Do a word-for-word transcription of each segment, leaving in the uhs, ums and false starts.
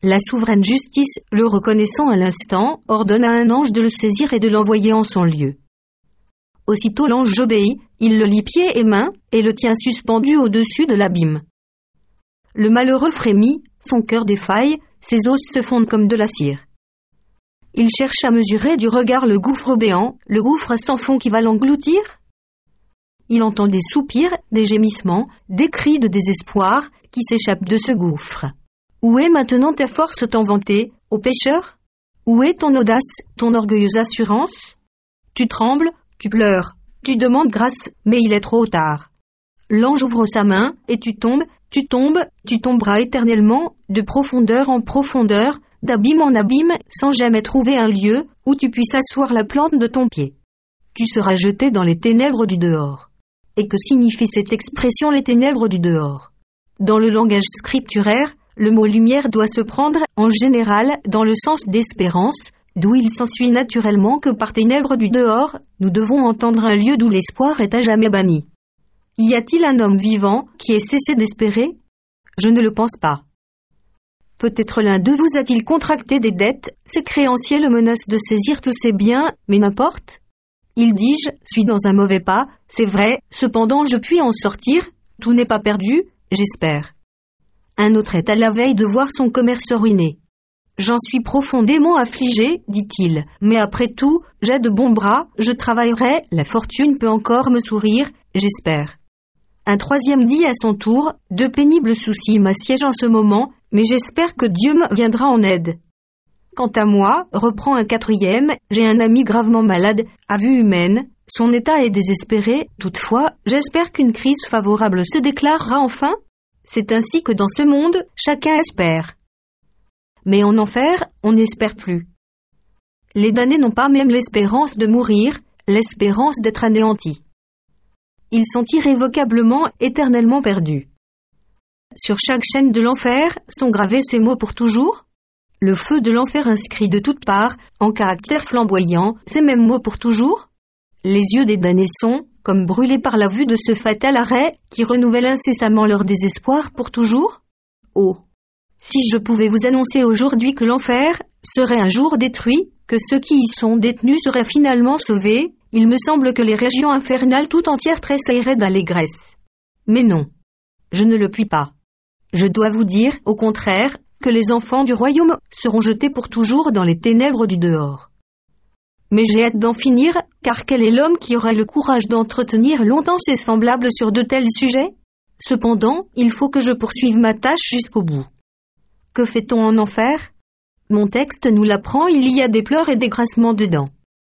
La souveraine justice, le reconnaissant à l'instant, ordonne à un ange de le saisir et de l'envoyer en son lieu. Aussitôt l'ange obéit, il le lie pieds et mains, et le tient suspendu au-dessus de l'abîme. Le malheureux frémit, son cœur défaille, ses os se fondent comme de la cire. Il cherche à mesurer du regard le gouffre béant, le gouffre sans fond qui va l'engloutir. Il entend des soupirs, des gémissements, des cris de désespoir qui s'échappent de ce gouffre. Où est maintenant ta force tant vantée, ô pécheur? Où est ton audace, ton orgueilleuse assurance? Tu trembles, tu pleures, tu demandes grâce, mais il est trop tard. L'ange ouvre sa main, et tu tombes, tu tombes, tu tomberas éternellement, de profondeur en profondeur, d'abîme en abîme, sans jamais trouver un lieu où tu puisses asseoir la plante de ton pied. Tu seras jeté dans les ténèbres du dehors. Et que signifie cette expression, les ténèbres du dehors? Dans le langage scripturaire, le mot lumière doit se prendre, en général, dans le sens d'espérance, d'où il s'ensuit naturellement que par ténèbres du dehors, nous devons entendre un lieu d'où l'espoir est à jamais banni. Y a-t-il un homme vivant qui ait cessé d'espérer? Je ne le pense pas. Peut-être l'un d'eux vous a-t-il contracté des dettes, ses créanciers le menacent de saisir tous ses biens, mais n'importe. Il dit, je suis dans un mauvais pas, c'est vrai, cependant je puis en sortir, tout n'est pas perdu, j'espère. Un autre est à la veille de voir son commerce ruiné. J'en suis profondément affligé, dit-il, mais après tout, j'ai de bons bras, je travaillerai, la fortune peut encore me sourire, j'espère. Un troisième dit à son tour, de pénibles soucis m'assiègent en ce moment, mais j'espère que Dieu me viendra en aide. Quant à moi, reprend un quatrième, j'ai un ami gravement malade, à vue humaine, son état est désespéré, toutefois, j'espère qu'une crise favorable se déclarera enfin. C'est ainsi que dans ce monde, chacun espère. Mais en enfer, on n'espère plus. Les damnés n'ont pas même l'espérance de mourir, l'espérance d'être anéantis. Ils sont irrévocablement, éternellement perdus. Sur chaque chaîne de l'enfer sont gravés ces mots pour toujours. Le feu de l'enfer inscrit de toutes parts, en caractères flamboyants, ces mêmes mots pour toujours. Les yeux des damnés sont, comme brûlés par la vue de ce fatal arrêt, qui renouvelle incessamment leur désespoir pour toujours. Oh! Si je pouvais vous annoncer aujourd'hui que l'enfer serait un jour détruit, que ceux qui y sont détenus seraient finalement sauvés, il me semble que les régions infernales tout entières tressailleraient d'allégresse. Mais non. Je ne le puis pas. Je dois vous dire, au contraire, que les enfants du royaume seront jetés pour toujours dans les ténèbres du dehors. Mais j'ai hâte d'en finir, car quel est l'homme qui aura le courage d'entretenir longtemps ses semblables sur de tels sujets? Cependant, il faut que je poursuive ma tâche jusqu'au bout. Que fait-on en enfer? Mon texte nous l'apprend, il y a des pleurs et des grincements de dents.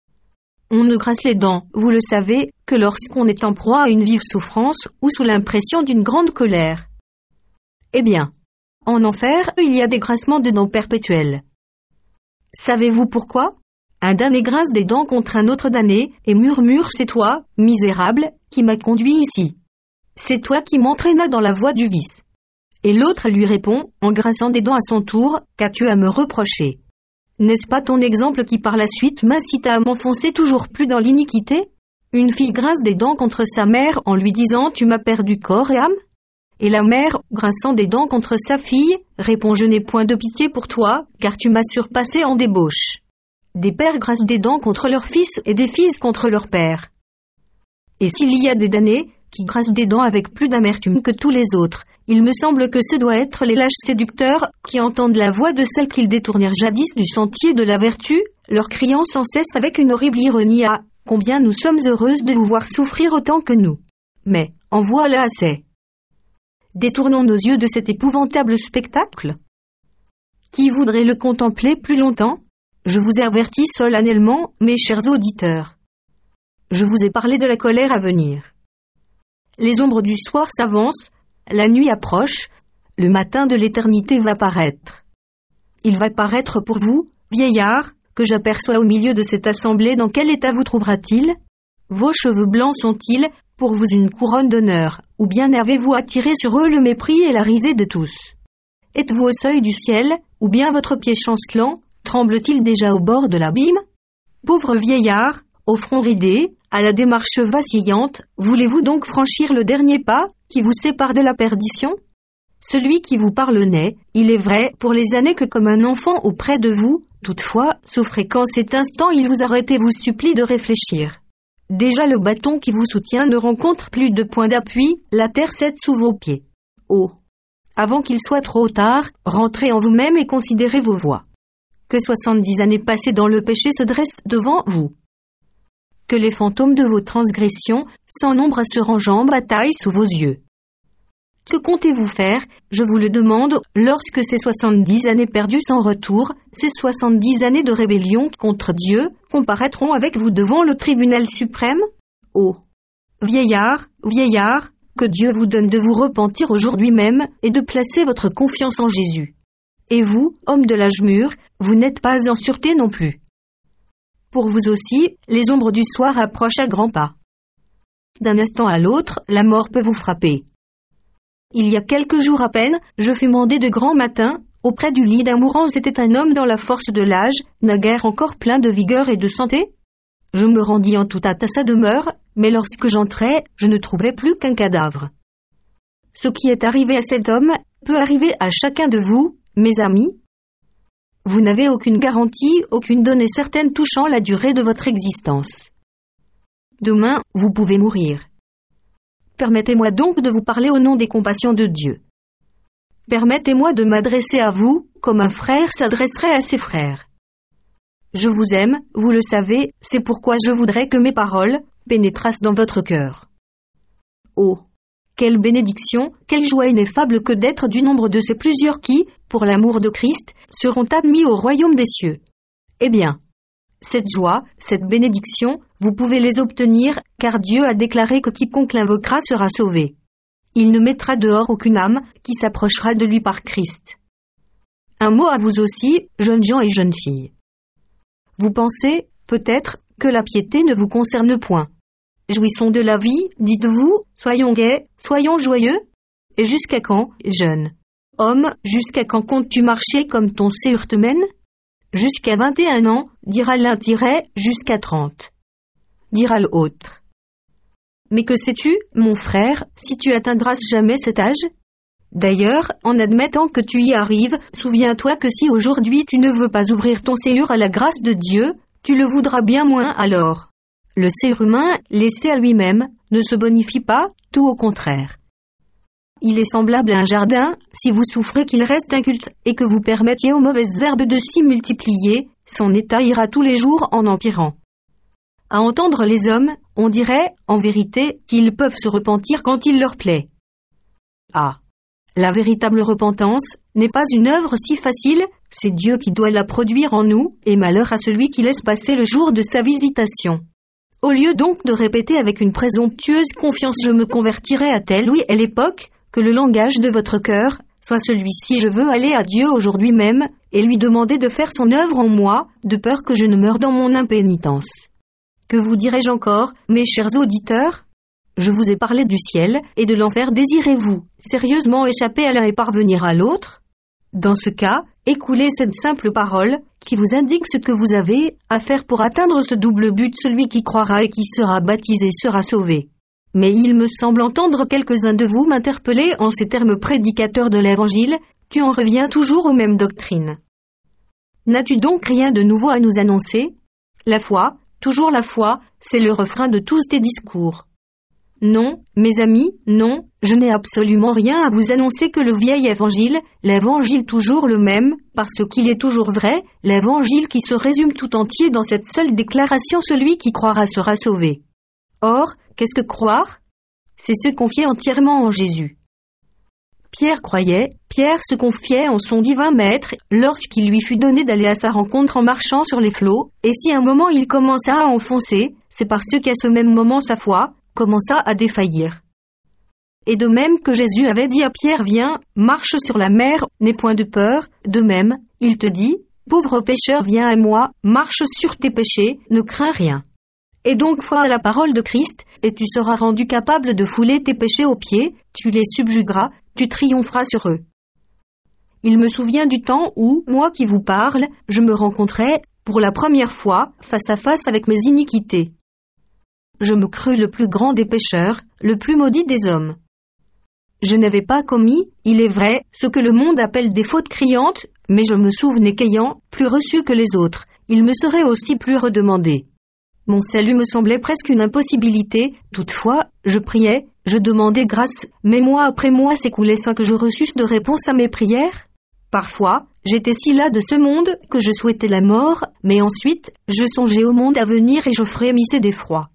On ne grince les dents, vous le savez, que lorsqu'on est en proie à une vive souffrance ou sous l'impression d'une grande colère. Eh bien, en enfer, il y a des grincements de dents perpétuels. Savez-vous pourquoi? Un damné grince des dents contre un autre damné et murmure, c'est toi, misérable, qui m'as conduit ici. C'est toi qui m'entraînas dans la voie du vice. Et l'autre lui répond, en grinçant des dents à son tour, qu'as-tu à me reprocher? N'est-ce pas ton exemple qui par la suite m'incita à m'enfoncer toujours plus dans l'iniquité? Une fille grince des dents contre sa mère en lui disant, tu m'as perdu corps et âme? Et la mère, grinçant des dents contre sa fille, répond, je n'ai point de pitié pour toi, car tu m'as surpassé en débauche. Des pères grincent des dents contre leurs fils et des fils contre leurs pères. Et s'il y a des damnés qui grincent des dents avec plus d'amertume que tous les autres, il me semble que ce doit être les lâches séducteurs qui entendent la voix de celles qu'ils détournèrent jadis du sentier de la vertu, leur criant sans cesse avec une horrible ironie à « Combien nous sommes heureuses de vous voir souffrir autant que nous. » Mais, en voilà assez. Détournons nos yeux de cet épouvantable spectacle. Qui voudrait le contempler plus longtemps? Je vous avertis solennellement, mes chers auditeurs. Je vous ai parlé de la colère à venir. Les ombres du soir s'avancent, la nuit approche, le matin de l'éternité va paraître. Il va paraître pour vous, vieillard, que j'aperçois au milieu de cette assemblée, dans quel état vous trouvera-t-il? Vos cheveux blancs sont-ils, pour vous une couronne d'honneur, ou bien avez-vous attiré sur eux le mépris et la risée de tous? Êtes-vous au seuil du ciel, ou bien votre pied chancelant tremble-t-il déjà au bord de l'abîme? Pauvre vieillard, au front ridé, à la démarche vacillante, voulez-vous donc franchir le dernier pas, qui vous sépare de la perdition? celui qui vous parle naît, il est vrai, pour les années que comme un enfant auprès de vous, toutefois, souffrez qu'en cet instant il vous arrête et vous supplie de réfléchir. Déjà le bâton qui vous soutient ne rencontre plus de point d'appui, la terre cède sous vos pieds. Oh! Avant qu'il soit trop tard, rentrez en vous-même et considérez vos voies. Que soixante-dix années passées dans le péché se dressent devant vous. Que les fantômes de vos transgressions, sans nombre se rangeant, bataillent sous vos yeux. Que comptez-vous faire, je vous le demande, lorsque ces soixante-dix années perdues sans retour, ces soixante-dix années de rébellion contre Dieu, comparaîtront avec vous devant le tribunal suprême? Oh! Vieillard, vieillard, que Dieu vous donne de vous repentir aujourd'hui même et de placer votre confiance en Jésus. Et vous, homme de l'âge mûr, vous n'êtes pas en sûreté non plus. Pour vous aussi, les ombres du soir approchent à grands pas. D'un instant à l'autre, la mort peut vous frapper. Il y a quelques jours à peine, je fus mandé de grand matin, auprès du lit d'un mourant. C'était un homme dans la force de l'âge, naguère encore plein de vigueur et de santé. Je me rendis en toute hâte à sa demeure, mais lorsque j'entrai, je ne trouvai plus qu'un cadavre. Ce qui est arrivé à cet homme peut arriver à chacun de vous, mes amis. Vous n'avez aucune garantie, aucune donnée certaine touchant la durée de votre existence. Demain, vous pouvez mourir. Permettez-moi donc de vous parler au nom des compassions de Dieu. Permettez-moi de m'adresser à vous, comme un frère s'adresserait à ses frères. Je vous aime, vous le savez, c'est pourquoi je voudrais que mes paroles pénétrassent dans votre cœur. Oh! Quelle bénédiction, quelle joie ineffable que d'être du nombre de ces plusieurs qui, pour l'amour de Christ, seront admis au royaume des cieux. Eh bien, cette joie, cette bénédiction, vous pouvez les obtenir, car Dieu a déclaré que quiconque l'invoquera sera sauvé. Il ne mettra dehors aucune âme qui s'approchera de lui par Christ. Un mot à vous aussi, jeunes gens et jeunes filles. Vous pensez, peut-être, que la piété ne vous concerne point. Jouissons de la vie, dites-vous, soyons gais, soyons joyeux. Et jusqu'à quand, jeune homme, jusqu'à quand comptes-tu marcher comme ton séjour te mène? Jusqu'à vingt et un ans, dira l'un tiret, jusqu'à trente. Dira l'autre. Mais que sais-tu, mon frère, si tu atteindras jamais cet âge? D'ailleurs, en admettant que tu y arrives, souviens-toi que si aujourd'hui tu ne veux pas ouvrir ton séjour à la grâce de Dieu, tu le voudras bien moins alors. Le séjour humain, laissé à lui-même, ne se bonifie pas, tout au contraire. Il est semblable à un jardin, si vous souffrez qu'il reste inculte et que vous permettiez aux mauvaises herbes de s'y multiplier, son état ira tous les jours en empirant. À entendre les hommes, on dirait, en vérité, qu'ils peuvent se repentir quand il leur plaît. Ah! La véritable repentance n'est pas une œuvre si facile, c'est Dieu qui doit la produire en nous, et malheur à celui qui laisse passer le jour de sa visitation. Au lieu donc de répéter avec une présomptueuse confiance « je me convertirai à telle ou telle époque », que le langage de votre cœur soit celui-ci « je veux aller à Dieu aujourd'hui même et lui demander de faire son œuvre en moi, de peur que je ne meure dans mon impénitence ». Que vous dirai-je encore, mes chers auditeurs? Je vous ai parlé du ciel et de l'enfer. Désirez-vous sérieusement échapper à l'un et parvenir à l'autre? Dans ce cas, écoulez cette simple parole qui vous indique ce que vous avez à faire pour atteindre ce double but. Celui qui croira et qui sera baptisé sera sauvé. Mais il me semble entendre quelques-uns de vous m'interpeller en ces termes prédicateurs de l'Évangile, tu en reviens toujours aux mêmes doctrines. N'as-tu donc rien de nouveau à nous annoncer? La foi, toujours la foi, c'est le refrain de tous tes discours. Non, mes amis, non, je n'ai absolument rien à vous annoncer que le vieil évangile, l'évangile toujours le même, parce qu'il est toujours vrai, l'évangile qui se résume tout entier dans cette seule déclaration: celui qui croira sera sauvé. Or, qu'est-ce que croire? C'est se confier entièrement en Jésus. Pierre croyait, Pierre se confiait en son divin maître, lorsqu'il lui fut donné d'aller à sa rencontre en marchant sur les flots, et si un moment il commença à enfoncer, c'est parce qu'à ce même moment sa foi commença à défaillir. Et de même que Jésus avait dit à Pierre: viens, marche sur la mer, n'aie point de peur, de même, il te dit: pauvre pécheur, viens à moi, marche sur tes péchés, ne crains rien. Et donc foi à la parole de Christ, et tu seras rendu capable de fouler tes péchés aux pieds, tu les subjugueras, tu triompheras sur eux. Il me souvient du temps où, moi qui vous parle, je me rencontrais, pour la première fois, face à face avec mes iniquités. Je me crus le plus grand des pécheurs, le plus maudit des hommes. je n'avais pas commis, il est vrai, ce que le monde appelle des fautes criantes, mais je me souvenais qu'ayant plus reçu que les autres, il me serait aussi plus redemandé. Mon salut me semblait presque une impossibilité, toutefois, je priais, je demandais grâce, mais mois après mois s'écoulaient sans que je reçusse de réponse à mes prières. Parfois, j'étais si las de ce monde que je souhaitais la mort, mais ensuite, je songeais au monde à venir et je frémissais d'effroi.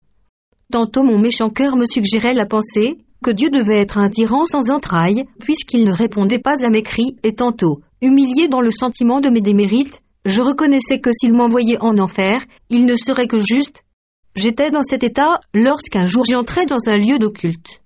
Tantôt mon méchant cœur me suggérait la pensée que Dieu devait être un tyran sans entrailles, puisqu'il ne répondait pas à mes cris, et tantôt, humilié dans le sentiment de mes démérites, je reconnaissais que s'il m'envoyait en enfer, il ne serait que juste. J'étais dans cet état lorsqu'un jour j'entrai dans un lieu d'occulte.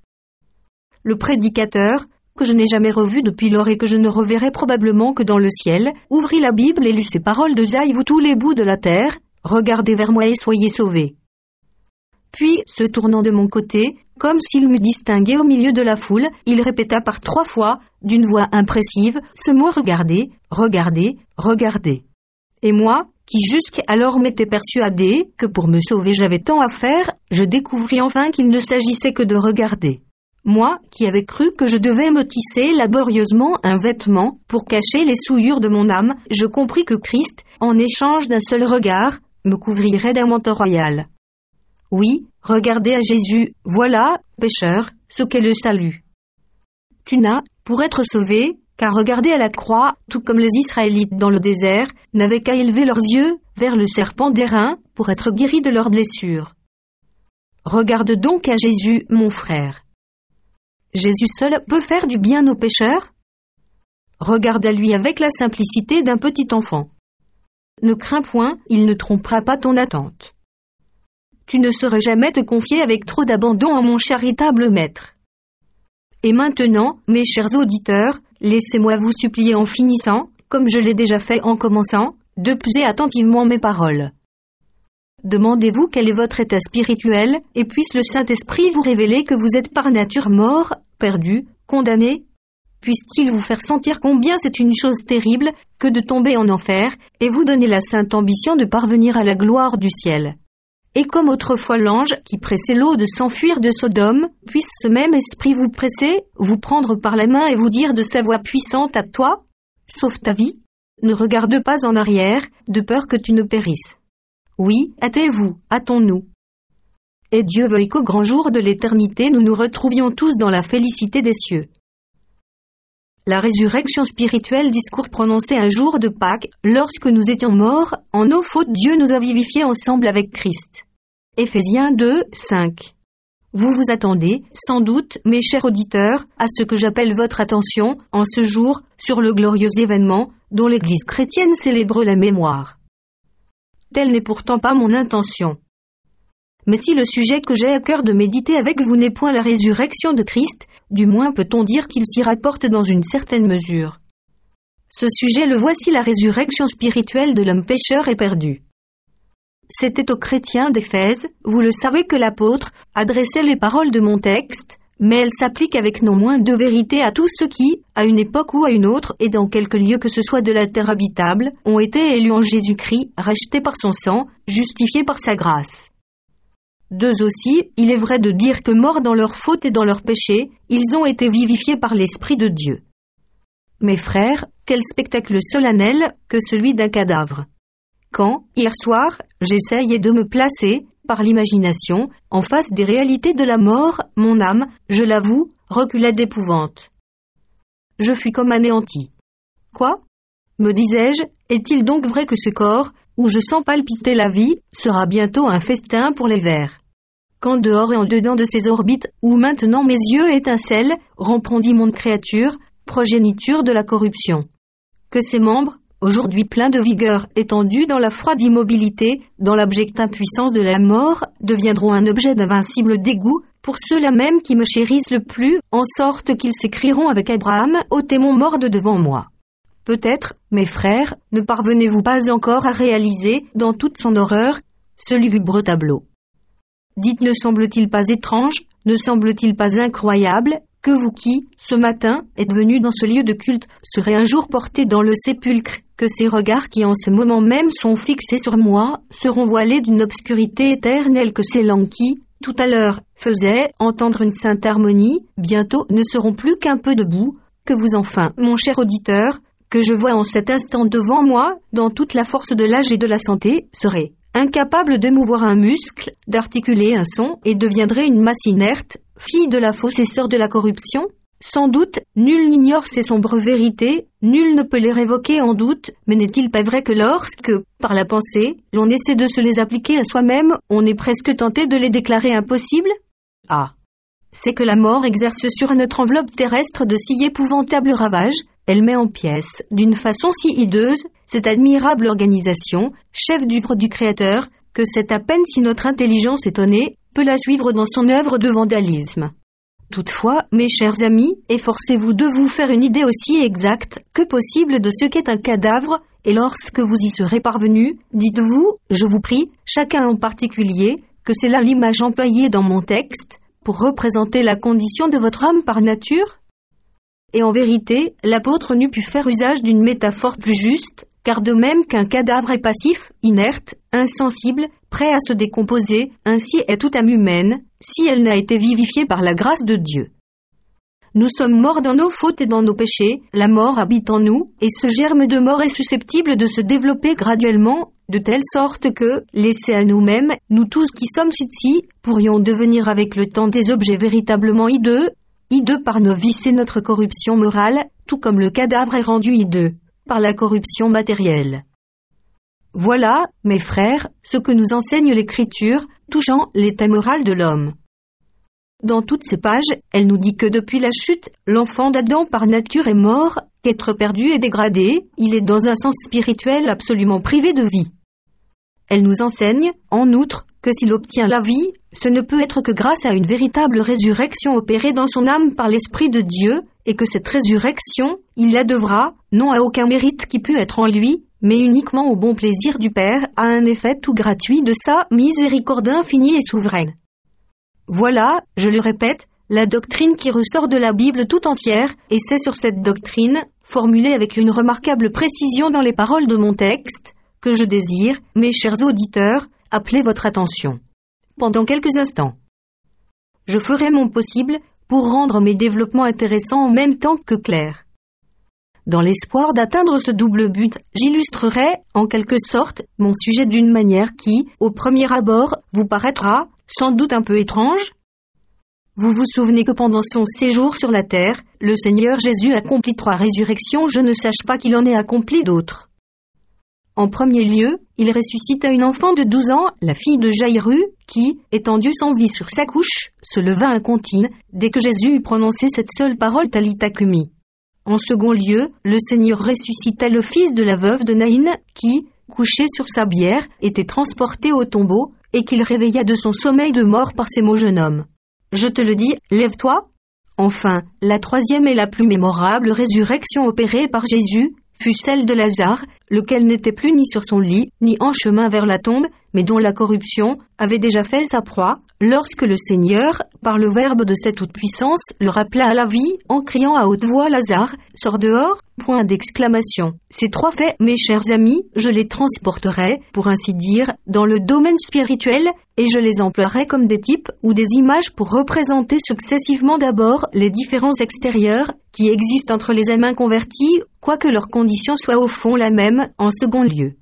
Le prédicateur, que je n'ai jamais revu depuis lors et que je ne reverrai probablement que dans le ciel, ouvrit la Bible et lut ces paroles de Zaï, vous tous les bouts de la terre, regardez vers moi et soyez sauvés. Puis, se tournant de mon côté, comme s'il m'eût distingué au milieu de la foule, il répéta par trois fois, d'une voix impressive, ce mot regardez, regardez, regardez. Et moi, qui jusqu'alors m'étais persuadé que pour me sauver j'avais tant à faire, je découvris enfin qu'il ne s'agissait que de regarder. Moi, qui avais cru que je devais me tisser laborieusement un vêtement pour cacher les souillures de mon âme, je compris que Christ, en échange d'un seul regard, me couvrirait d'un manteau royal. Oui, regardez à Jésus, voilà, pécheur, ce qu'est le salut. Tu n'as, pour être sauvé, qu'à regarder à la croix, tout comme les Israélites dans le désert, n'avaient qu'à élever leurs yeux vers le serpent d'airain pour être guéris de leurs blessures. Regarde donc à Jésus, mon frère. Jésus seul peut faire du bien aux pécheurs? Regarde à lui avec la simplicité d'un petit enfant. Ne crains point, il ne trompera pas ton attente. Tu ne saurais jamais te confier avec trop d'abandon à mon charitable maître. Et maintenant, mes chers auditeurs, laissez-moi vous supplier en finissant, comme je l'ai déjà fait en commençant, de peser attentivement mes paroles. Demandez-vous quel est votre état spirituel, et puisse le Saint-Esprit vous révéler que vous êtes par nature mort, perdu, condamné. Puisse-t-il vous faire sentir combien c'est une chose terrible que de tomber en enfer, et vous donner la sainte ambition de parvenir à la gloire du ciel. Et comme autrefois l'ange qui pressait l'eau de s'enfuir de Sodome, puisse ce même esprit vous presser, vous prendre par la main et vous dire de sa voix puissante à toi, sauve ta vie, ne regarde pas en arrière, de peur que tu ne périsses. Oui, hâtez-vous, hâtons-nous. Et Dieu veuille qu'au grand jour de l'éternité nous nous retrouvions tous dans la félicité des cieux. La résurrection spirituelle, discours prononcé un jour de Pâques, lorsque nous étions morts, en nos fautes Dieu nous a vivifiés ensemble avec Christ. Éphésiens deux, cinq. Vous vous attendez, sans doute, mes chers auditeurs, à ce que j'appelle votre attention, en ce jour, sur le glorieux événement, dont l'Église chrétienne célèbre la mémoire. Telle n'est pourtant pas mon intention. Mais si le sujet que j'ai à cœur de méditer avec vous n'est point la résurrection de Christ, du moins peut-on dire qu'il s'y rapporte dans une certaine mesure. Ce sujet le voici, la résurrection spirituelle de l'homme pécheur et perdu. C'était aux chrétiens d'Éphèse, vous le savez, que l'apôtre adressait les paroles de mon texte, mais elles s'appliquent avec non moins de vérité à tous ceux qui, à une époque ou à une autre, et dans quelque lieu que ce soit de la terre habitable, ont été élus en Jésus-Christ, rachetés par son sang, justifiés par sa grâce. D'eux aussi, il est vrai de dire que morts dans leurs fautes et dans leurs péchés, ils ont été vivifiés par l'Esprit de Dieu. Mes frères, quel spectacle solennel que celui d'un cadavre. Quand, hier soir, j'essayais de me placer, par l'imagination, en face des réalités de la mort, mon âme, je l'avoue, recula d'épouvante. Je fus comme anéanti. Quoi ? Me disais-je, est-il donc vrai que ce corps, où je sens palpiter la vie, sera bientôt un festin pour les vers ? Qu'en dehors et en dedans de ces orbites, où maintenant mes yeux étincellent, répondit mon créature, progéniture de la corruption. Que ces membres, aujourd'hui pleins de vigueur, étendus dans la froide immobilité, dans l'abjecte impuissance de la mort, deviendront un objet d'invincible dégoût pour ceux-là même qui me chérissent le plus, en sorte qu'ils s'écrieront avec Abraham, ôtez-moi mort de devant moi. Peut-être, mes frères, ne parvenez-vous pas encore à réaliser, dans toute son horreur, ce lugubre tableau. Dites, ne semble-t-il pas étrange, ne semble-t-il pas incroyable, que vous qui, ce matin, êtes venus dans ce lieu de culte, serez un jour portés dans le sépulcre, que ces regards qui en ce moment même sont fixés sur moi, seront voilés d'une obscurité éternelle, que ces langues qui, tout à l'heure, faisait entendre une sainte harmonie, bientôt ne seront plus qu'un peu de boue, que vous enfin, mon cher auditeur, que je vois en cet instant devant moi, dans toute la force de l'âge et de la santé, serait incapable de mouvoir un muscle, d'articuler un son, et deviendrait une masse inerte, fille de la fausse et sœur de la corruption? Sans doute, nul n'ignore ces sombres vérités, nul ne peut les révoquer en doute, mais n'est-il pas vrai que lorsque, par la pensée, l'on essaie de se les appliquer à soi-même, on est presque tenté de les déclarer impossibles? Ah! C'est que la mort exerce sur notre enveloppe terrestre de si épouvantables ravages, elle met en pièces, d'une façon si hideuse, cette admirable organisation, chef d'œuvre du Créateur, que c'est à peine si notre intelligence étonnée peut la suivre dans son œuvre de vandalisme. Toutefois, mes chers amis, efforcez-vous de vous faire une idée aussi exacte que possible de ce qu'est un cadavre, et lorsque vous y serez parvenus, dites-vous, je vous prie, chacun en particulier, que c'est là l'image employée dans mon texte, pour représenter la condition de votre âme par nature? Et en vérité, l'apôtre n'eût pu faire usage d'une métaphore plus juste, car de même qu'un cadavre est passif, inerte, insensible, prêt à se décomposer, ainsi est toute âme humaine, si elle n'a été vivifiée par la grâce de Dieu. Nous sommes morts dans nos fautes et dans nos péchés, la mort habite en nous, et ce germe de mort est susceptible de se développer graduellement, de telle sorte que, laissés à nous-mêmes, nous tous qui sommes ici, pourrions devenir avec le temps des objets véritablement hideux, hideux par nos vices et notre corruption morale, tout comme le cadavre est rendu hideux par la corruption matérielle. Voilà, mes frères, ce que nous enseigne l'Écriture, touchant l'état moral de l'homme. Dans toutes ces pages, elle nous dit que depuis la chute, l'enfant d'Adam par nature est mort, qu'être perdu et dégradé, il est dans un sens spirituel absolument privé de vie. Elle nous enseigne, en outre, que s'il obtient la vie, ce ne peut être que grâce à une véritable résurrection opérée dans son âme par l'Esprit de Dieu, et que cette résurrection, il la devra, non à aucun mérite qui pût être en lui, mais uniquement au bon plaisir du Père, à un effet tout gratuit de sa miséricorde infinie et souveraine. Voilà, je le répète, la doctrine qui ressort de la Bible tout entière, et c'est sur cette doctrine, formulée avec une remarquable précision dans les paroles de mon texte, que je désire, mes chers auditeurs, appeler votre attention. Pendant quelques instants, je ferai mon possible pour rendre mes développements intéressants en même temps que clairs. Dans l'espoir d'atteindre ce double but, j'illustrerai, en quelque sorte, mon sujet d'une manière qui, au premier abord, vous paraîtra sans doute un peu étrange. Vous vous souvenez que pendant son séjour sur la terre, le Seigneur Jésus accomplit trois résurrections, je ne sache pas qu'il en ait accompli d'autres. En premier lieu, il ressuscita une enfant de douze ans, la fille de Jaïru, qui, étendue sans vie sur sa couche, se leva incontinent, dès que Jésus eut prononcé cette seule parole Talitha Kumi. En second lieu, le Seigneur ressuscita le fils de la veuve de Naïn, qui, couché sur sa bière, était transporté au tombeau, et qu'il réveilla de son sommeil de mort par ces mots: jeune homme, je te le dis, lève-toi. Enfin, la troisième et la plus mémorable résurrection opérée par Jésus fut celle de Lazare, lequel n'était plus ni sur son lit, ni en chemin vers la tombe, mais dont la corruption avait déjà fait sa proie, lorsque le Seigneur, par le verbe de cette toute-puissance, le rappela à la vie, en criant à haute voix: Lazare, sors dehors! Point d'exclamation. Ces trois faits, mes chers amis, je les transporterai, pour ainsi dire, dans le domaine spirituel, et je les emploierai comme des types ou des images pour représenter successivement d'abord les différences extérieures qui existent entre les âmes inconverties, quoique leur condition soit au fond la même, en second lieu.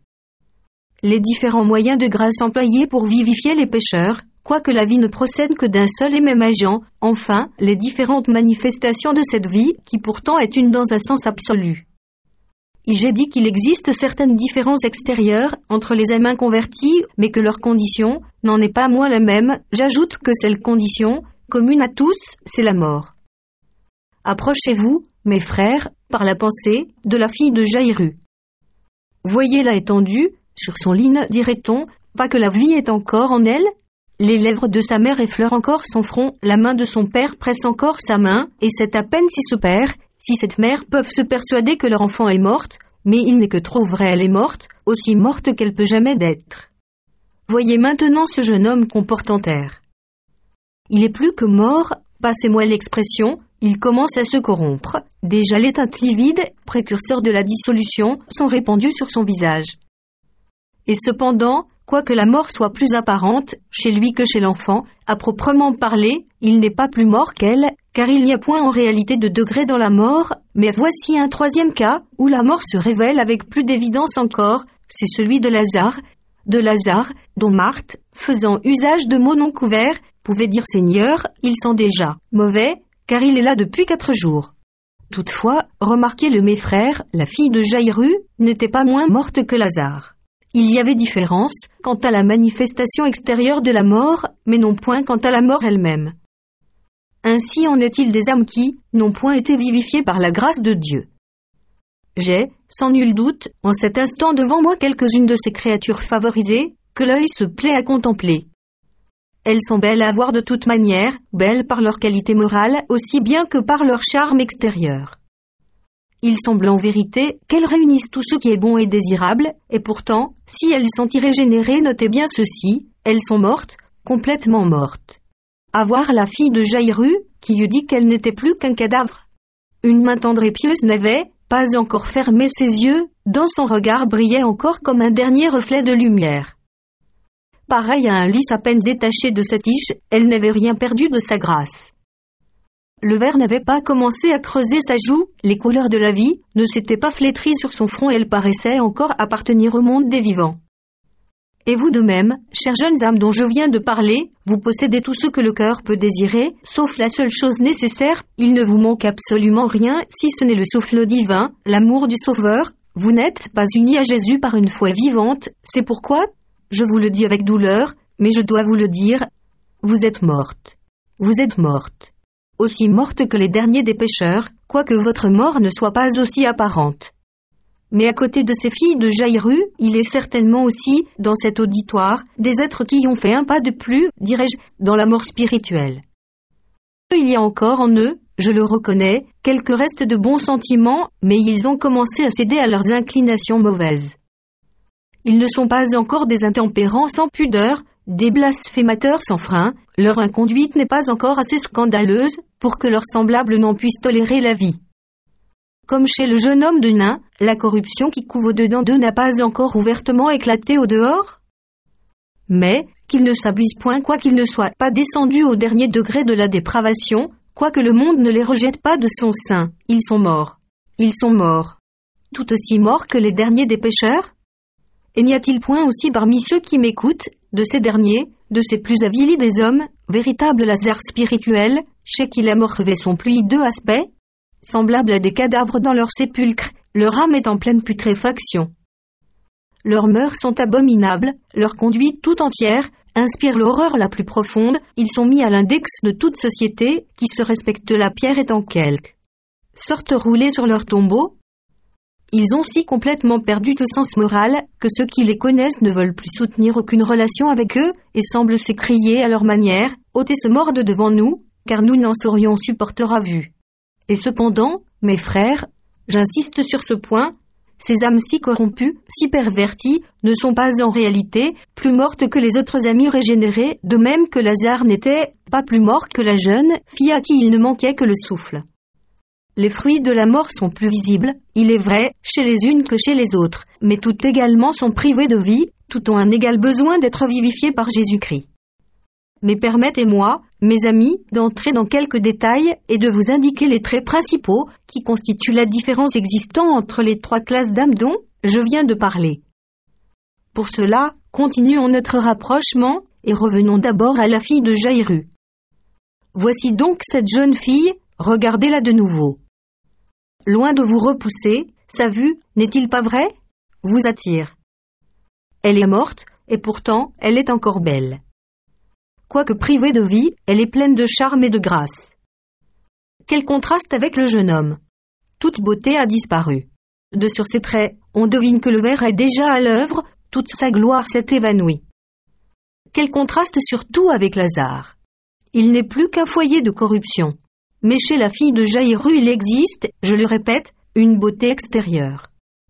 Les différents moyens de grâce employés pour vivifier les pécheurs, quoique la vie ne procède que d'un seul et même agent, enfin, les différentes manifestations de cette vie, qui pourtant est une dans un sens absolu. Et j'ai dit qu'il existe certaines différences extérieures entre les âmes inconverties, mais que leur condition n'en est pas moins la même. J'ajoute que cette condition, commune à tous, c'est la mort. Approchez-vous, mes frères, par la pensée, de la fille de Jaïru. Voyez-la étendue, sur son lit, dirait-on, pas que la vie est encore en elle? Les lèvres de sa mère effleurent encore son front, la main de son père presse encore sa main, et c'est à peine si ce père, si cette mère peuvent se persuader que leur enfant est morte, mais il n'est que trop vrai, elle est morte, aussi morte qu'elle peut jamais d'être. Voyez maintenant ce jeune homme qu'on porte en terre. Il est plus que mort, passez-moi l'expression, il commence à se corrompre. Déjà les teintes livides, précurseurs de la dissolution, sont répandues sur son visage. Et cependant, quoique la mort soit plus apparente, chez lui que chez l'enfant, à proprement parler, il n'est pas plus mort qu'elle, car il n'y a point en réalité de degré dans la mort, mais voici un troisième cas, où la mort se révèle avec plus d'évidence encore, c'est celui de Lazare, de Lazare, dont Marthe, faisant usage de mots non couverts, pouvait dire Seigneur, il sent déjà mauvais, car il est là depuis quatre jours. Toutefois, remarquez-le mes frères, la fille de Jaïru n'était pas moins morte que Lazare. Il y avait différence quant à la manifestation extérieure de la mort, mais non point quant à la mort elle-même. Ainsi en est-il des âmes qui n'ont point été vivifiées par la grâce de Dieu. J'ai, sans nul doute, en cet instant devant moi quelques-unes de ces créatures favorisées, que l'œil se plaît à contempler. Elles sont belles à voir de toute manière, belles par leur qualité morale aussi bien que par leur charme extérieur. Il semble en vérité qu'elles réunissent tout ce qui est bon et désirable, et pourtant, si elles sont irrégénérées, notez bien ceci, elles sont mortes, complètement mortes. À voir la fille de Jaïru, qui eût dit qu'elle n'était plus qu'un cadavre. Une main tendre et pieuse n'avait pas encore fermé ses yeux, dans son regard brillait encore comme un dernier reflet de lumière. Pareil à un lys à peine détaché de sa tige, elle n'avait rien perdu de sa grâce. Le ver n'avait pas commencé à creuser sa joue, les couleurs de la vie ne s'étaient pas flétries sur son front et elle paraissait encore appartenir au monde des vivants. Et vous de même, chères jeunes âmes dont je viens de parler, vous possédez tout ce que le cœur peut désirer, sauf la seule chose nécessaire, il ne vous manque absolument rien si ce n'est le souffle divin, l'amour du Sauveur, vous n'êtes pas unis à Jésus par une foi vivante, c'est pourquoi, je vous le dis avec douleur, mais je dois vous le dire, vous êtes morte. Vous êtes morte. Aussi morte que les derniers des pécheurs, quoique votre mort ne soit pas aussi apparente. Mais à côté de ces filles de Jaïru, il est certainement aussi, dans cet auditoire, des êtres qui ont fait un pas de plus, dirais-je, dans la mort spirituelle. Il y a encore en eux, je le reconnais, quelques restes de bons sentiments, mais ils ont commencé à céder à leurs inclinations mauvaises. Ils ne sont pas encore des intempérants sans pudeur, des blasphémateurs sans frein, leur inconduite n'est pas encore assez scandaleuse pour que leurs semblables n'en puissent tolérer la vie. Comme chez le jeune homme de Nain, la corruption qui couve au-dedans d'eux n'a pas encore ouvertement éclaté au dehors. Mais, qu'ils ne s'abusent point quoiqu'ils ne soient pas descendus au dernier degré de la dépravation, quoique le monde ne les rejette pas de son sein, ils sont morts. Ils sont morts. Tout aussi morts que les derniers des pécheurs? Et n'y a-t-il point aussi parmi ceux qui m'écoutent, de ces derniers, de ces plus avilis des hommes, véritables Lazare spirituels, chez qui la mort revêt son plus hideux aspect? Semblables à des cadavres dans leur sépulcre, leur âme est en pleine putréfaction. Leurs mœurs sont abominables, leur conduite tout entière inspire l'horreur la plus profonde, ils sont mis à l'index de toute société qui se respecte la pierre étant quelque sorte roulée sur leur tombeau. Ils ont si complètement perdu tout sens moral que ceux qui les connaissent ne veulent plus soutenir aucune relation avec eux et semblent s'écrier à leur manière « ôtez ce mort de devant nous, car nous n'en saurions supporter à vue ». Et cependant, mes frères, j'insiste sur ce point, ces âmes si corrompues, si perverties, ne sont pas en réalité plus mortes que les autres amis régénérés, de même que Lazare n'était pas plus mort que la jeune fille à qui il ne manquait que le souffle. Les fruits de la mort sont plus visibles, il est vrai, chez les unes que chez les autres, mais toutes également sont privées de vie, toutes ont un égal besoin d'être vivifiées par Jésus-Christ. Mais permettez-moi, mes amis, d'entrer dans quelques détails et de vous indiquer les traits principaux qui constituent la différence existant entre les trois classes d'âmes dont je viens de parler. Pour cela, continuons notre rapprochement et revenons d'abord à la fille de Jaïru. Voici donc cette jeune fille, regardez-la de nouveau. Loin de vous repousser, sa vue, n'est-il pas vrai, vous attire. Elle est morte, et pourtant, elle est encore belle. Quoique privée de vie, elle est pleine de charme et de grâce. Quel contraste avec le jeune homme. Toute beauté a disparu. De sur ses traits, on devine que le ver est déjà à l'œuvre, toute sa gloire s'est évanouie. Quel contraste surtout avec Lazare. Il n'est plus qu'un foyer de corruption. Mais chez la fille de Jaïru il existe, je le répète, une beauté extérieure.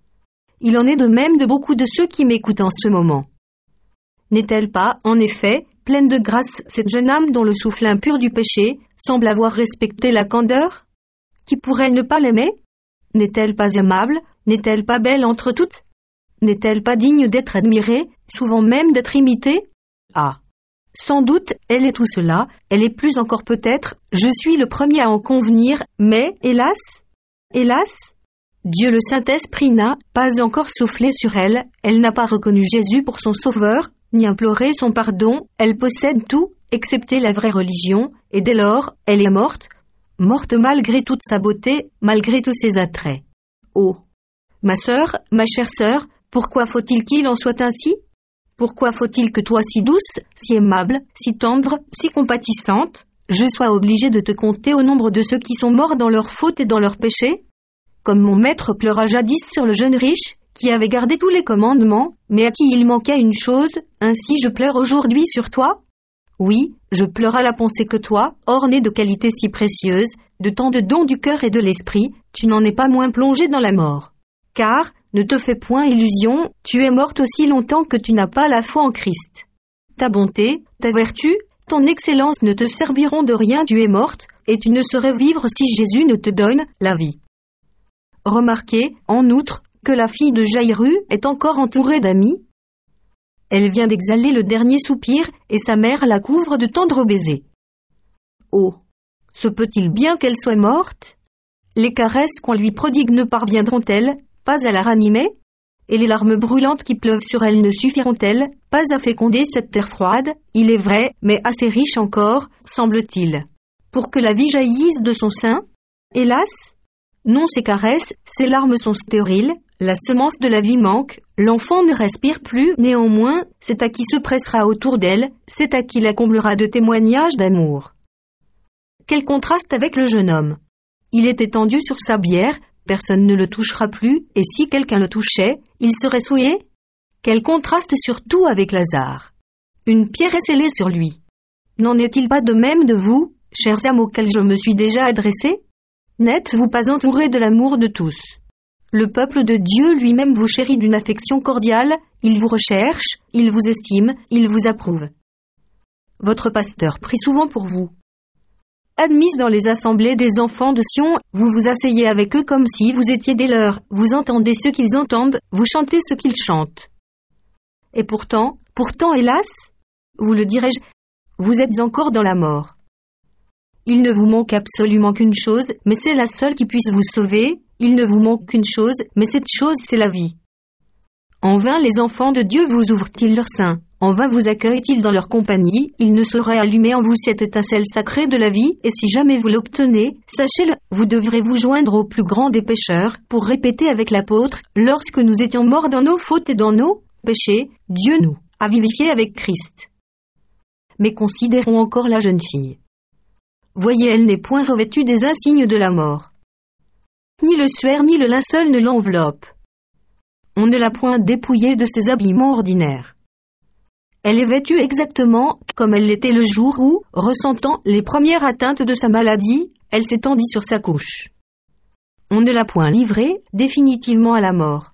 Il en est de même de beaucoup de ceux qui m'écoutent en ce moment. N'est-elle pas, en effet, pleine de grâce cette jeune âme dont le souffle impur du péché semble avoir respecté la candeur? Qui pourrait ne pas l'aimer? N'est-elle pas aimable? N'est-elle pas belle entre toutes? n'est-elle pas digne d'être admirée, souvent même d'être imitée? Ah! Sans doute, elle est tout cela, elle est plus encore peut-être, je suis le premier à en convenir, mais, hélas, hélas, Dieu le Saint-Esprit n'a pas encore soufflé sur elle, elle n'a pas reconnu Jésus pour son sauveur, ni imploré son pardon, elle possède tout, excepté la vraie religion, et dès lors, elle est morte, morte malgré toute sa beauté, malgré tous ses attraits. Oh! Ma sœur, ma chère sœur, pourquoi faut-il qu'il en soit ainsi? Pourquoi faut-il que toi si douce, si aimable, si tendre, si compatissante, je sois obligée de te compter au nombre de ceux qui sont morts dans leurs fautes et dans leurs péchés? Comme mon maître pleura jadis sur le jeune riche, qui avait gardé tous les commandements, mais à qui il manquait une chose, ainsi je pleure aujourd'hui sur toi? Oui, je pleure à la pensée que toi, orné de qualités si précieuses, de tant de dons du cœur et de l'esprit, tu n'en es pas moins plongé dans la mort. Car, ne te fais point illusion, tu es morte aussi longtemps que tu n'as pas la foi en Christ. Ta bonté, ta vertu, ton excellence ne te serviront de rien, tu es morte, et tu ne saurais vivre si Jésus ne te donne la vie. Remarquez, en outre, que la fille de Jaïru est encore entourée d'amis. Elle vient d'exhaler le dernier soupir, et sa mère la couvre de tendres baisers. Oh! Se peut-il bien qu'elle soit morte? Les caresses qu'on lui prodigue ne parviendront-elles pas à la ranimer? Et les larmes brûlantes qui pleuvent sur elle ne suffiront-elles pas à féconder cette terre froide, il est vrai, mais assez riche encore, semble-t-il, pour que la vie jaillisse de son sein? Hélas! Non, ces caresses, ces larmes sont stériles, la semence de la vie manque, l'enfant ne respire plus, néanmoins, c'est à qui se pressera autour d'elle, c'est à qui la comblera de témoignages d'amour. Quel contraste avec le jeune homme! Il est étendu sur sa bière, personne ne le touchera plus, et si quelqu'un le touchait, il serait souillé? Quel contraste surtout avec Lazare! Une pierre est scellée sur lui. N'en est-il pas de même de vous, chers âmes auxquels je me suis déjà adressé? N'êtes-vous pas entourés de l'amour de tous? Le peuple de Dieu lui-même vous chérit d'une affection cordiale, il vous recherche, il vous estime, il vous approuve. Votre pasteur prie souvent pour vous. Admise dans les assemblées des enfants de Sion, vous vous asseyez avec eux comme si vous étiez des leurs, vous entendez ce qu'ils entendent, vous chantez ce qu'ils chantent. Et pourtant, pourtant hélas, vous le dirai-je, vous êtes encore dans la mort. Il ne vous manque absolument qu'une chose, mais c'est la seule qui puisse vous sauver, il ne vous manque qu'une chose, mais cette chose c'est la vie. En vain les enfants de Dieu vous ouvrent-ils leur sein, en vain vous accueillent-ils dans leur compagnie, il ne saurait allumer en vous cette étincelle sacrée de la vie, et si jamais vous l'obtenez, sachez-le, vous devrez vous joindre au plus grand des pécheurs, pour répéter avec l'apôtre, lorsque nous étions morts dans nos fautes et dans nos péchés, Dieu nous a vivifiés avec Christ. Mais considérons encore la jeune fille. Voyez, elle n'est point revêtue des insignes de la mort. Ni le suaire ni le linceul ne l'enveloppent. On ne l'a point dépouillée de ses habillements ordinaires. Elle est vêtue exactement comme elle l'était le jour où, ressentant les premières atteintes de sa maladie, elle s'étendit sur sa couche. On ne l'a point livrée définitivement à la mort.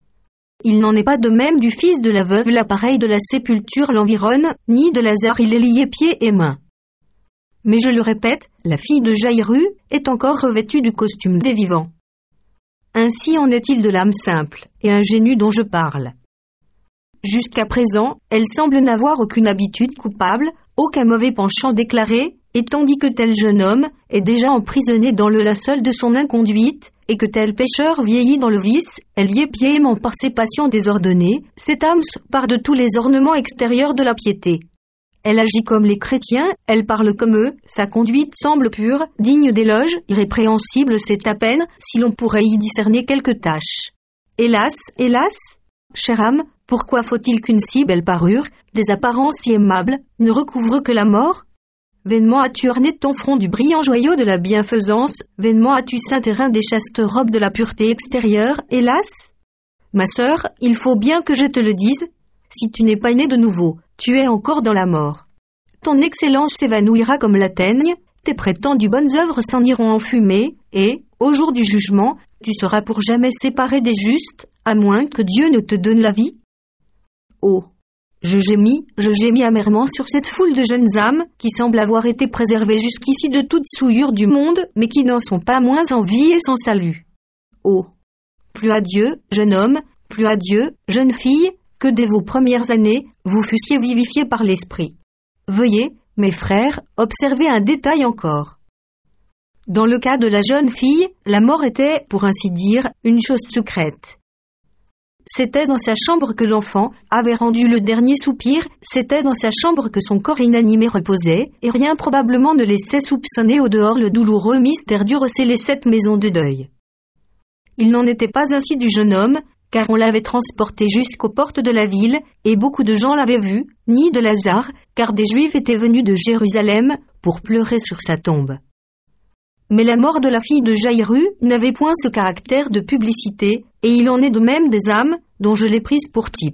Il n'en est pas de même du fils de la veuve, l'appareil de la sépulture l'environne, ni de Lazare il est lié pieds et mains. Mais je le répète, la fille de Jaïru est encore revêtue du costume des vivants. Ainsi en est-il de l'âme simple et ingénue dont je parle. Jusqu'à présent, elle semble n'avoir aucune habitude coupable, aucun mauvais penchant déclaré, et tandis que tel jeune homme est déjà emprisonné dans le linceul de son inconduite, et que tel pécheur vieillit dans le vice, elle y est piément par ses passions désordonnées, cette âme se part de tous les ornements extérieurs de la piété. Elle agit comme les chrétiens, elle parle comme eux, sa conduite semble pure, digne d'éloge, irrépréhensible c'est à peine, si l'on pourrait y discerner quelques taches. Hélas, hélas, chère âme, pourquoi faut-il qu'une si belle parure, des apparences si aimables, ne recouvre que la mort? Vainement as-tu orné ton front du brillant joyau de la bienfaisance, vainement as-tu ceint tes reins des chastes robes de la pureté extérieure, hélas? Ma sœur, il faut bien que je te le dise, si tu n'es pas née de nouveau, tu es encore dans la mort. Ton excellence s'évanouira comme la teigne, tes prétendues bonnes œuvres s'en iront en fumée, et, au jour du jugement, tu seras pour jamais séparé des justes, à moins que Dieu ne te donne la vie. Oh! Je gémis, je gémis amèrement sur cette foule de jeunes âmes, qui semblent avoir été préservées jusqu'ici de toute souillure du monde, mais qui n'en sont pas moins en vie et sans salut. Oh! Plus à Dieu, jeune homme, Plus à Dieu, jeune fille, que dès vos premières années, vous fussiez vivifiée par l'Esprit. Veuillez, mes frères, observer un détail encore. Dans le cas de la jeune fille, la mort était, pour ainsi dire, une chose secrète. C'était dans sa chambre que l'enfant avait rendu le dernier soupir, c'était dans sa chambre que son corps inanimé reposait, et rien probablement ne laissait soupçonner au dehors le douloureux mystère dû recéler cette maison de deuil. Il n'en était pas ainsi du jeune homme, car on l'avait transporté jusqu'aux portes de la ville, et beaucoup de gens l'avaient vu, ni de Lazare, car des Juifs étaient venus de Jérusalem pour pleurer sur sa tombe. Mais la mort de la fille de Jaïru n'avait point ce caractère de publicité, et il en est de même des âmes, dont je l'ai prise pour type.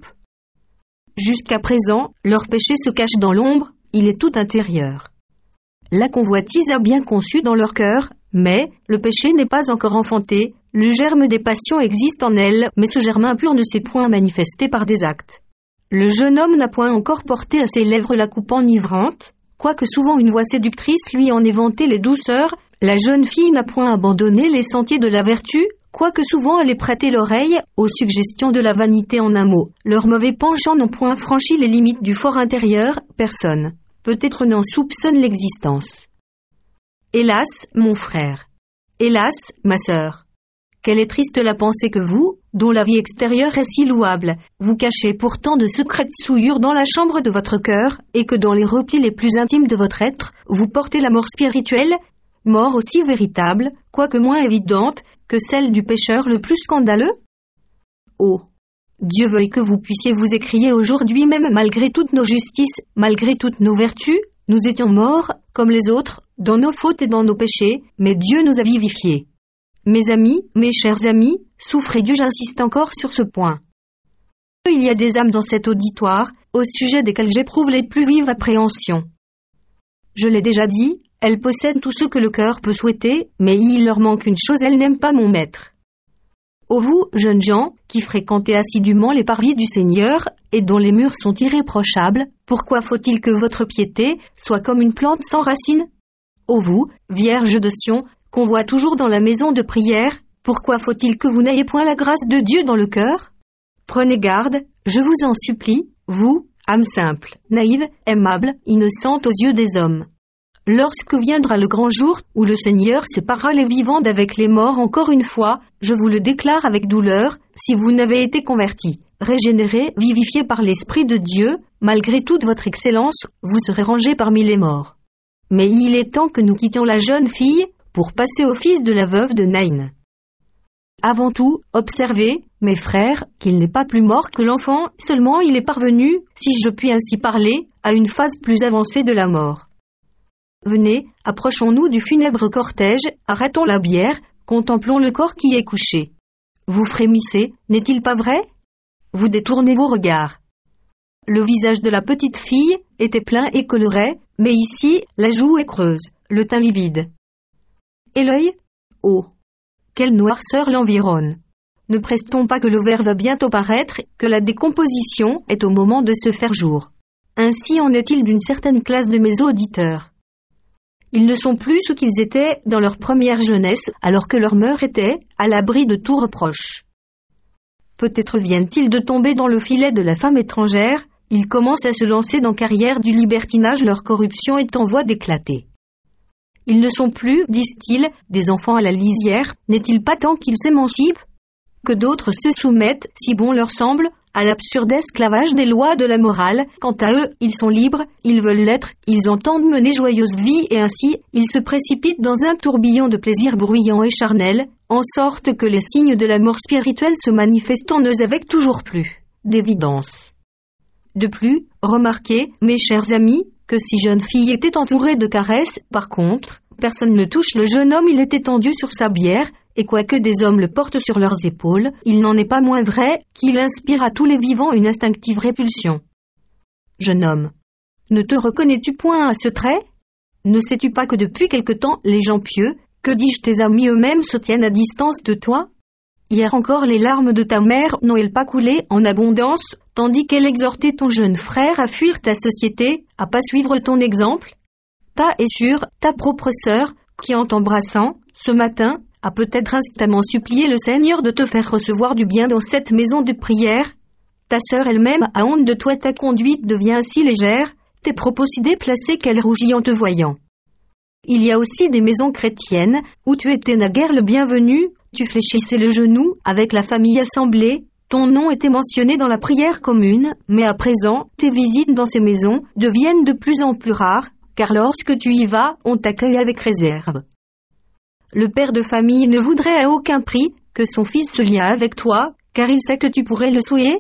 Jusqu'à présent, leur péché se cache dans l'ombre, il est tout intérieur. La convoitise a bien conçu dans leur cœur, mais le péché n'est pas encore enfanté, le germe des passions existe en elle, mais ce germe impur ne s'est point manifesté par des actes. Le jeune homme n'a point encore porté à ses lèvres la coupe enivrante, quoique souvent une voix séductrice lui en ait vanté les douceurs. La jeune fille n'a point abandonné les sentiers de la vertu, quoique souvent elle ait prêté l'oreille aux suggestions de la vanité. En un mot, leurs mauvais penchants n'ont point franchi les limites du fort intérieur, personne, peut-être n'en soupçonne l'existence. Hélas, mon frère. Hélas, ma sœur. Quelle est triste la pensée que vous, dont la vie extérieure est si louable, vous cachez pourtant de secrètes souillures dans la chambre de votre cœur, et que dans les replis les plus intimes de votre être, vous portez la mort spirituelle, mort aussi véritable, quoique moins évidente, que celle du pécheur le plus scandaleux? Oh! Dieu veuille que vous puissiez vous écrier aujourd'hui même malgré toutes nos justices, malgré toutes nos vertus, nous étions morts, comme les autres, dans nos fautes et dans nos péchés, mais Dieu nous a vivifiés. Mes amis, mes chers amis, souffrez Dieu, j'insiste encore sur ce point. Il y a des âmes dans cet auditoire, au sujet desquelles j'éprouve les plus vives appréhensions. Je l'ai déjà dit, elles possèdent tout ce que le cœur peut souhaiter, mais il leur manque une chose, elles n'aiment pas mon maître. Ô vous, jeunes gens, qui fréquentez assidûment les parvis du Seigneur, et dont les murs sont irréprochables, pourquoi faut-il que votre piété soit comme une plante sans racines? Ô vous, vierges de Sion, qu'on voit toujours dans la maison de prière, pourquoi faut-il que vous n'ayez point la grâce de Dieu dans le cœur? Prenez garde, je vous en supplie, vous, âme simple, naïve, aimable, innocente aux yeux des hommes. Lorsque viendra le grand jour, où le Seigneur séparera les vivants d'avec les morts encore une fois, je vous le déclare avec douleur, si vous n'avez été convertis, régénérés, vivifiés par l'Esprit de Dieu, malgré toute votre excellence, vous serez rangés parmi les morts. Mais il est temps que nous quittions la jeune fille, pour passer au fils de la veuve de Naïn. Avant tout, observez, mes frères, qu'il n'est pas plus mort que l'enfant, seulement il est parvenu, si je puis ainsi parler, à une phase plus avancée de la mort. Venez, approchons-nous du funèbre cortège, arrêtons la bière, contemplons le corps qui est couché. Vous frémissez, n'est-il pas vrai? Vous détournez vos regards. Le visage de la petite fille était plein et coloré, mais ici, la joue est creuse, le teint livide. Et l'œil? Oh! Quelle noirceur l'environne! Ne prestons pas que le verre va bientôt paraître, que la décomposition est au moment de se faire jour. Ainsi en est-il d'une certaine classe de mes auditeurs. Ils ne sont plus ce qu'ils étaient dans leur première jeunesse, alors que leur mœurs était à l'abri de tout reproche. Peut-être viennent-ils de tomber dans le filet de la femme étrangère, ils commencent à se lancer dans carrière du libertinage, leur corruption est en voie d'éclater. Ils ne sont plus, disent-ils, des enfants à la lisière, n'est-il pas temps qu'ils s'émancipent? Que d'autres se soumettent, si bon leur semble, à l'absurde esclavage des lois de la morale. Quant à eux, ils sont libres, ils veulent l'être, ils entendent mener joyeuse vie et ainsi, ils se précipitent dans un tourbillon de plaisirs bruyants et charnels, en sorte que les signes de la mort spirituelle se manifestent en eux avec toujours plus d'évidence. De plus, remarquez, mes chers amis, que si jeune fille était entourée de caresses, par contre, personne ne touche le jeune homme, il est étendu sur sa bière, et quoique des hommes le portent sur leurs épaules, il n'en est pas moins vrai qu'il inspire à tous les vivants une instinctive répulsion. Jeune homme, ne te reconnais-tu point à ce trait? Ne sais-tu pas que depuis quelque temps, les gens pieux, que dis-je, tes amis eux-mêmes se tiennent à distance de toi? Hier encore les larmes de ta mère n'ont-elles pas coulé en abondance, tandis qu'elle exhortait ton jeune frère à fuir ta société, à pas suivre ton exemple? Ta est sûre, ta propre sœur, qui en t'embrassant, ce matin, a peut-être instamment supplié le Seigneur de te faire recevoir du bien dans cette maison de prière. Ta sœur elle-même a honte de toi, ta conduite devient si légère, tes propos si déplacés qu'elle rougit en te voyant. Il y a aussi des maisons chrétiennes, où tu étais naguère le bienvenu, tu fléchissais le genou avec la famille assemblée, ton nom était mentionné dans la prière commune, mais à présent, tes visites dans ces maisons deviennent de plus en plus rares, car lorsque tu y vas, on t'accueille avec réserve. Le père de famille ne voudrait à aucun prix que son fils se liât avec toi, car il sait que tu pourrais le souiller.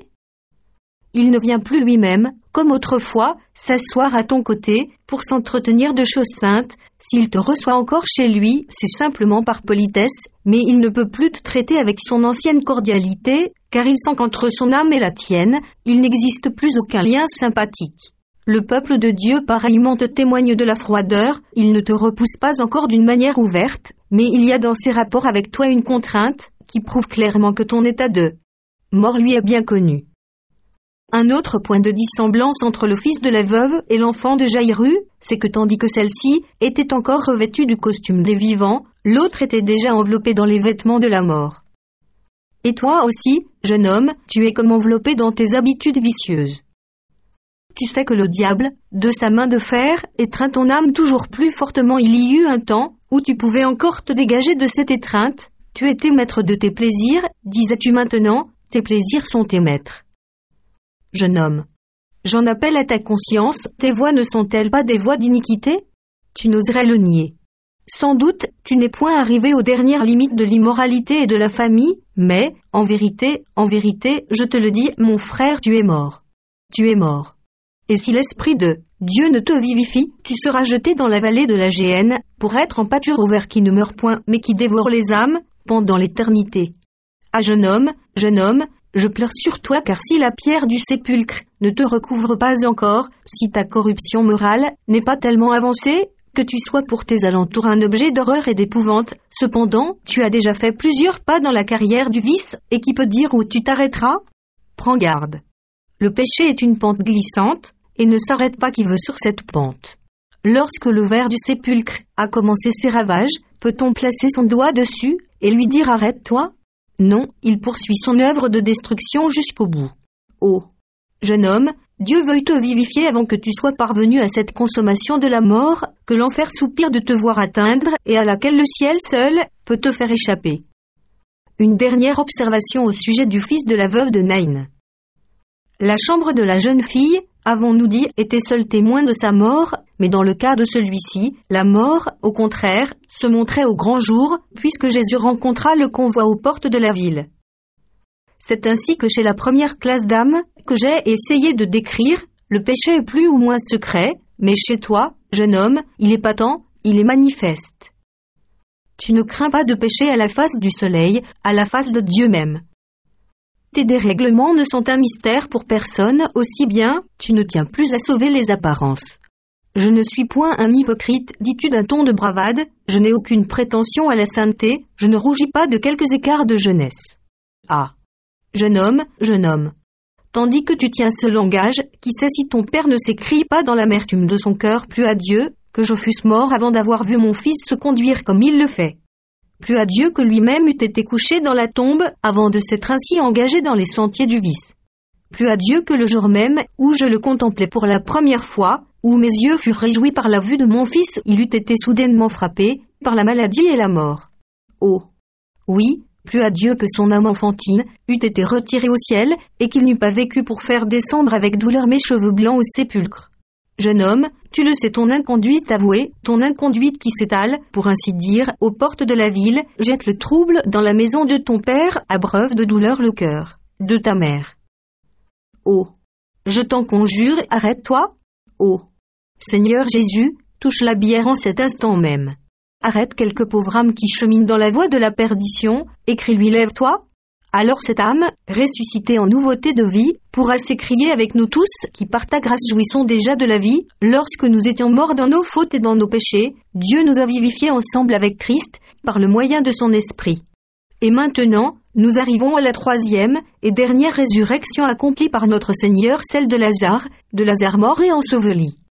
Il ne vient plus lui-même, comme autrefois, s'asseoir à ton côté, pour s'entretenir de choses saintes. S'il te reçoit encore chez lui, c'est simplement par politesse, mais il ne peut plus te traiter avec son ancienne cordialité, car il sent qu'entre son âme et la tienne, il n'existe plus aucun lien sympathique. Le peuple de Dieu pareillement te témoigne de la froideur, il ne te repousse pas encore d'une manière ouverte, mais il y a dans ses rapports avec toi une contrainte, qui prouve clairement que ton état de mort lui est bien connu. Un autre point de dissemblance entre le fils de la veuve et l'enfant de Jaïru, c'est que tandis que celle-ci était encore revêtue du costume des vivants, l'autre était déjà enveloppée dans les vêtements de la mort. Et toi aussi, jeune homme, tu es comme enveloppé dans tes habitudes vicieuses. Tu sais que le diable, de sa main de fer, étreint ton âme toujours plus fortement. Il y eut un temps où tu pouvais encore te dégager de cette étreinte, tu étais maître de tes plaisirs, disais-tu maintenant, tes plaisirs sont tes maîtres. Jeune homme, j'en appelle à ta conscience, tes voies ne sont-elles pas des voies d'iniquité? Tu n'oserais le nier. Sans doute, tu n'es point arrivé aux dernières limites de l'immoralité et de la famille, mais, en vérité, en vérité, je te le dis, mon frère, tu es mort. Tu es mort. Et si l'Esprit de Dieu ne te vivifie, tu seras jeté dans la vallée de la géhenne, pour être en pâture au ver qui ne meurt point, mais qui dévore les âmes, pendant l'éternité. Ah jeune homme, jeune homme, je pleure sur toi, car si la pierre du sépulcre ne te recouvre pas encore, si ta corruption morale n'est pas tellement avancée, que tu sois pour tes alentours un objet d'horreur et d'épouvante, cependant, tu as déjà fait plusieurs pas dans la carrière du vice, et qui peut dire où tu t'arrêteras? Prends garde. Le péché est une pente glissante, et ne s'arrête pas qui veut sur cette pente. Lorsque le ver du sépulcre a commencé ses ravages, peut-on placer son doigt dessus, et lui dire arrête-toi? Non, il poursuit son œuvre de destruction jusqu'au bout. Oh, jeune homme, Dieu veuille te vivifier avant que tu sois parvenu à cette consommation de la mort, que l'enfer soupire de te voir atteindre et à laquelle le ciel seul peut te faire échapper. Une dernière observation au sujet du fils de la veuve de Naïn. La chambre de la jeune fille, avons-nous dit, était seul témoin de sa mort, mais dans le cas de celui-ci, la mort, au contraire, se montrait au grand jour, puisque Jésus rencontra le convoi aux portes de la ville. C'est ainsi que chez la première classe d'âmes, que j'ai essayé de décrire, le péché est plus ou moins secret, mais chez toi, jeune homme, il est patent, il est manifeste. Tu ne crains pas de pécher à la face du soleil, à la face de Dieu même. Tes dérèglements ne sont un mystère pour personne, aussi bien, tu ne tiens plus à sauver les apparences. Je ne suis point un hypocrite, dis-tu d'un ton de bravade, je n'ai aucune prétention à la sainteté, je ne rougis pas de quelques écarts de jeunesse. Ah! Jeune homme, jeune homme. Tandis que tu tiens ce langage, qui sait si ton père ne s'écrie pas dans l'amertume de son cœur, plus à Dieu, que je fusse mort avant d'avoir vu mon fils se conduire comme il le fait. Plus à Dieu que lui-même eût été couché dans la tombe, avant de s'être ainsi engagé dans les sentiers du vice. Plus à Dieu que le jour même, où je le contemplais pour la première fois, où mes yeux furent réjouis par la vue de mon fils, il eût été soudainement frappé, par la maladie et la mort. Oh! Oui, plus à Dieu que son âme enfantine eût été retirée au ciel, et qu'il n'eût pas vécu pour faire descendre avec douleur mes cheveux blancs au sépulcre. Jeune homme, tu le sais, ton inconduite avouée, ton inconduite qui s'étale, pour ainsi dire, aux portes de la ville, jette le trouble dans la maison de ton père, abreuve de douleur le cœur de ta mère. Oh! Je t'en conjure, arrête-toi. Oh! Seigneur Jésus, touche la bière en cet instant même. Arrête quelque pauvre âme qui chemine dans la voie de la perdition, et crie-lui lève-toi. Alors cette âme, ressuscitée en nouveauté de vie, pourra s'écrier avec nous tous, qui par ta grâce jouissons déjà de la vie, lorsque nous étions morts dans nos fautes et dans nos péchés, Dieu nous a vivifiés ensemble avec Christ, par le moyen de son esprit. Et maintenant, nous arrivons à la troisième et dernière résurrection accomplie par notre Seigneur, celle de Lazare, de Lazare mort et enseveli.